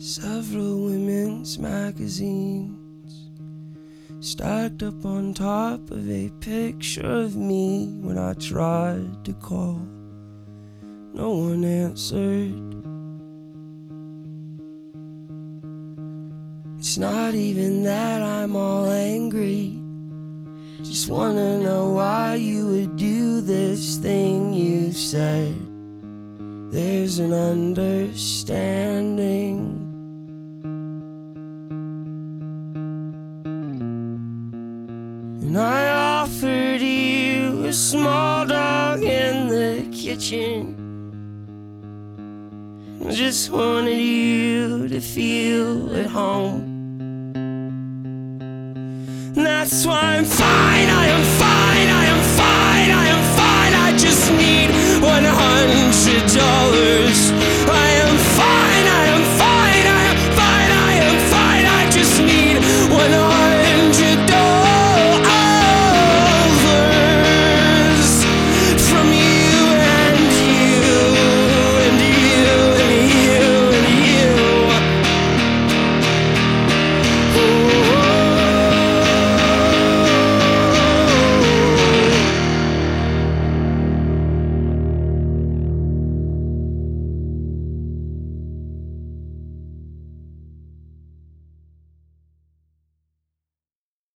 Several women's magazines stacked up on top of a picture of me. When I tried to call, no one answered. It's not even that I'm all angry, just wanna know why you would do this thing. You said there's an understanding, and I offered you a small dog in the kitchen. I just wanted you to feel at home. And that's why I'm fine, I am fine.